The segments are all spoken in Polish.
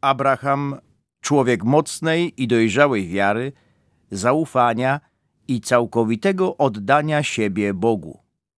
Abraham, człowiek mocnej i dojrzałej wiary, zaufania i całkowitego oddania siebie Bogu.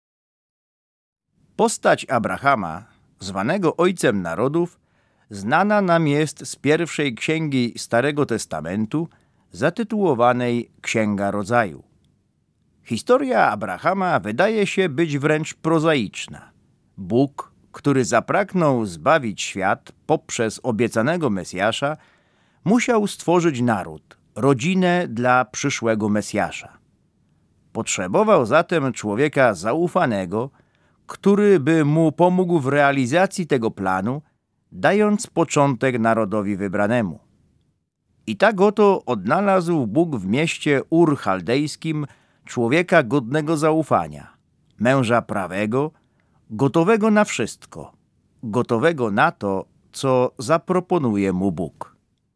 Postać Abrahama, zwanego ojcem narodów, znana nam jest z pierwszej księgi Starego Testamentu, zatytułowanej Księga Rodzaju. Historia Abrahama wydaje się być wręcz prozaiczna. Bóg, który zapragnął zbawić świat poprzez obiecanego Mesjasza, musiał stworzyć naród, rodzinę dla przyszłego Mesjasza. Potrzebował zatem człowieka zaufanego, który by mu pomógł w realizacji tego planu, dając początek narodowi wybranemu. I tak oto odnalazł Bóg w mieście Ur Chaldejskim człowieka godnego zaufania, męża prawego, gotowego na wszystko, gotowego na to, co zaproponuje mu Bóg.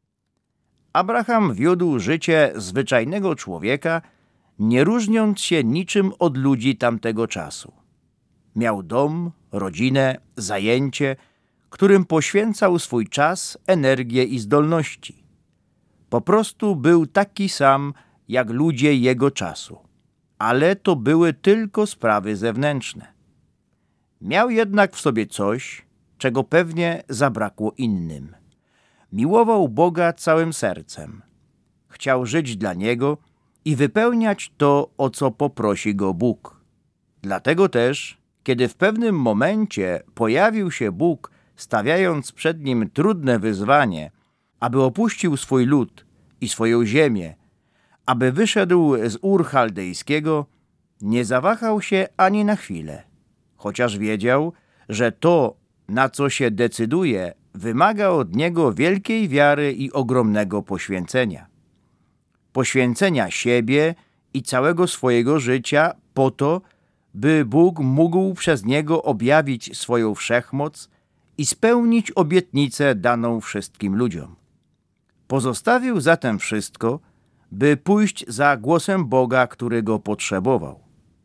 Abraham wiódł życie zwyczajnego człowieka, nie różniąc się niczym od ludzi tamtego czasu. Miał dom, rodzinę, zajęcie, którym poświęcał swój czas, energię i zdolności. Po prostu był taki sam jak ludzie jego czasu, ale to były tylko sprawy zewnętrzne. Miał jednak w sobie coś, czego pewnie zabrakło innym. Miłował Boga całym sercem. Chciał żyć dla Niego i wypełniać to, o co poprosi go Bóg. Dlatego też, kiedy w pewnym momencie pojawił się Bóg, stawiając przed nim trudne wyzwanie, aby opuścił swój lud i swoją ziemię, aby wyszedł z Ur Chaldejskiego, nie zawahał się ani na chwilę, chociaż wiedział, że to, na co się decyduje, wymaga od niego wielkiej wiary i ogromnego poświęcenia. Poświęcenia siebie i całego swojego życia po to, by Bóg mógł przez niego objawić swoją wszechmoc i spełnić obietnicę daną wszystkim ludziom. Pozostawił zatem wszystko, by pójść za głosem Boga, który go potrzebował.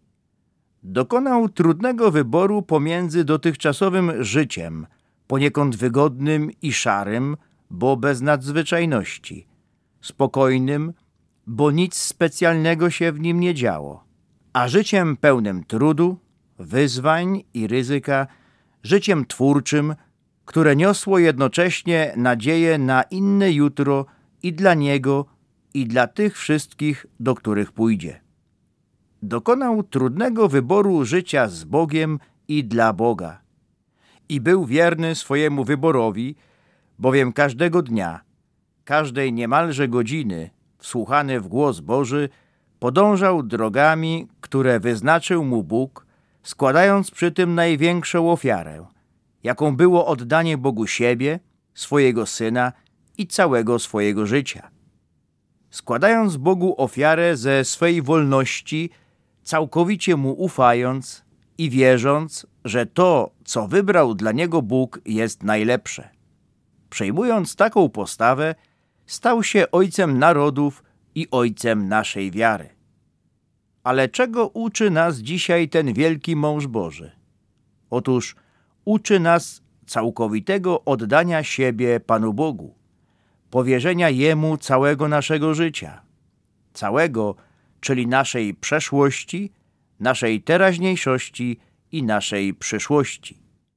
Dokonał trudnego wyboru pomiędzy dotychczasowym życiem, poniekąd wygodnym i szarym, bo bez nadzwyczajności, spokojnym, bo nic specjalnego się w nim nie działo, a życiem pełnym trudu, wyzwań i ryzyka, życiem twórczym, które niosło jednocześnie nadzieję na inne jutro i dla niego, i dla tych wszystkich, do których pójdzie. Dokonał trudnego wyboru życia z Bogiem i dla Boga. I był wierny swojemu wyborowi, bowiem każdego dnia, każdej niemalże godziny, wsłuchany w głos Boży, podążał drogami, które wyznaczył mu Bóg, składając przy tym największą ofiarę, jaką było oddanie Bogu siebie, swojego Syna i całego swojego życia. Składając Bogu ofiarę ze swej wolności, całkowicie Mu ufając i wierząc, że to, co wybrał dla niego Bóg, jest najlepsze. Przejmując taką postawę, stał się ojcem narodów i ojcem naszej wiary. Ale czego uczy nas dzisiaj ten wielki mąż Boży? Otóż uczy nas całkowitego oddania siebie Panu Bogu, powierzenia Jemu całego naszego życia, całego, czyli naszej przeszłości, naszej teraźniejszości i naszej przyszłości.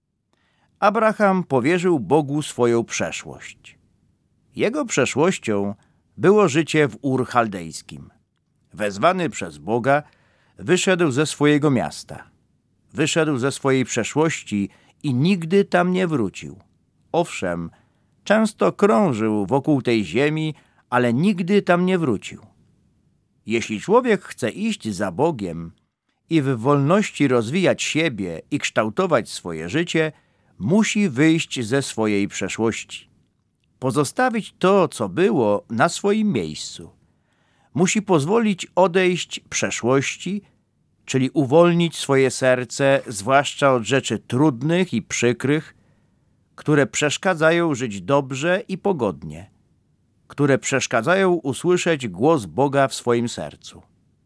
Abraham powierzył Bogu swoją przeszłość. Jego przeszłością było życie w Ur Chaldejskim. Wezwany przez Boga, wyszedł ze swojego miasta. Wyszedł ze swojej przeszłości i nigdy tam nie wrócił. Owszem, często krążył wokół tej ziemi, ale nigdy tam nie wrócił. Jeśli człowiek chce iść za Bogiem i w wolności rozwijać siebie i kształtować swoje życie, musi wyjść ze swojej przeszłości. Pozostawić to, co było, na swoim miejscu. Musi pozwolić odejść przeszłości, czyli uwolnić swoje serce, zwłaszcza od rzeczy trudnych i przykrych, które przeszkadzają żyć dobrze i pogodnie, które przeszkadzają usłyszeć głos Boga w swoim sercu.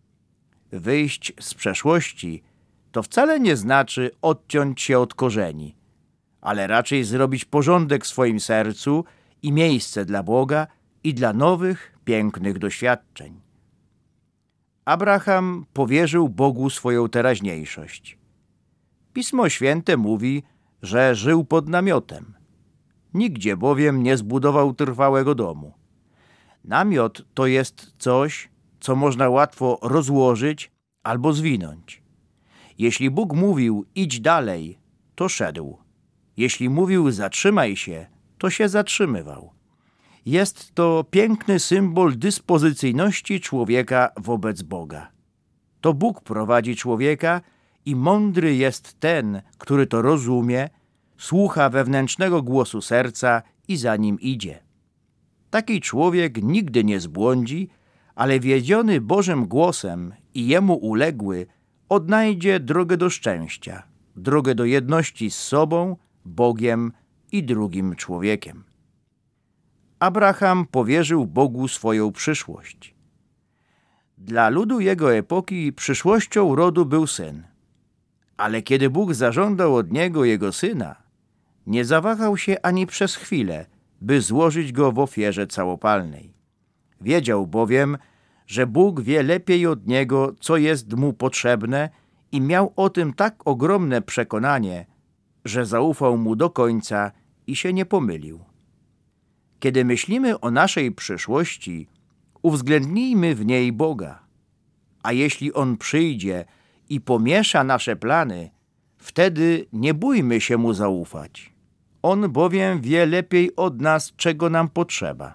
Wyjść z przeszłości to wcale nie znaczy odciąć się od korzeni, ale raczej zrobić porządek w swoim sercu i miejsce dla Boga i dla nowych, pięknych doświadczeń. Abraham powierzył Bogu swoją teraźniejszość. Pismo Święte mówi, że żył pod namiotem. Nigdzie bowiem nie zbudował trwałego domu. Namiot to jest coś, co można łatwo rozłożyć albo zwinąć. Jeśli Bóg mówił idź dalej, to szedł. Jeśli mówił zatrzymaj się, to się zatrzymywał. Jest to piękny symbol dyspozycyjności człowieka wobec Boga. To Bóg prowadzi człowieka i mądry jest ten, który to rozumie, słucha wewnętrznego głosu serca i za nim idzie. Taki człowiek nigdy nie zbłądzi, ale wiedziony Bożym głosem i jemu uległy, odnajdzie drogę do szczęścia, drogę do jedności z sobą, Bogiem i drugim człowiekiem. Abraham powierzył Bogu swoją przyszłość. Dla ludu jego epoki przyszłością rodu był syn. Ale kiedy Bóg zażądał od niego jego syna, nie zawahał się ani przez chwilę, by złożyć go w ofierze całopalnej. Wiedział bowiem, że Bóg wie lepiej od niego, co jest mu potrzebne i miał o tym tak ogromne przekonanie, że zaufał mu do końca i się nie pomylił. Kiedy myślimy o naszej przyszłości, uwzględnijmy w niej Boga. A jeśli On przyjdzie i pomiesza nasze plany, wtedy nie bójmy się Mu zaufać. On bowiem wie lepiej od nas, czego nam potrzeba.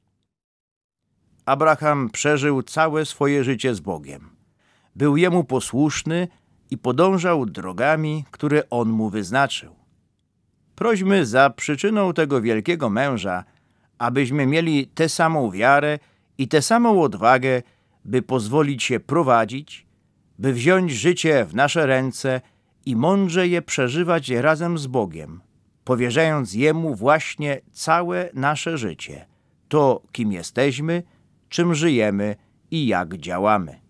Abraham przeżył całe swoje życie z Bogiem. Był Jemu posłuszny i podążał drogami, które On mu wyznaczył. Prośmy za przyczyną tego wielkiego męża, abyśmy mieli tę samą wiarę i tę samą odwagę, by pozwolić się prowadzić, by wziąć życie w nasze ręce i mądrze je przeżywać razem z Bogiem, powierzając Jemu właśnie całe nasze życie, to kim jesteśmy, czym żyjemy i jak działamy.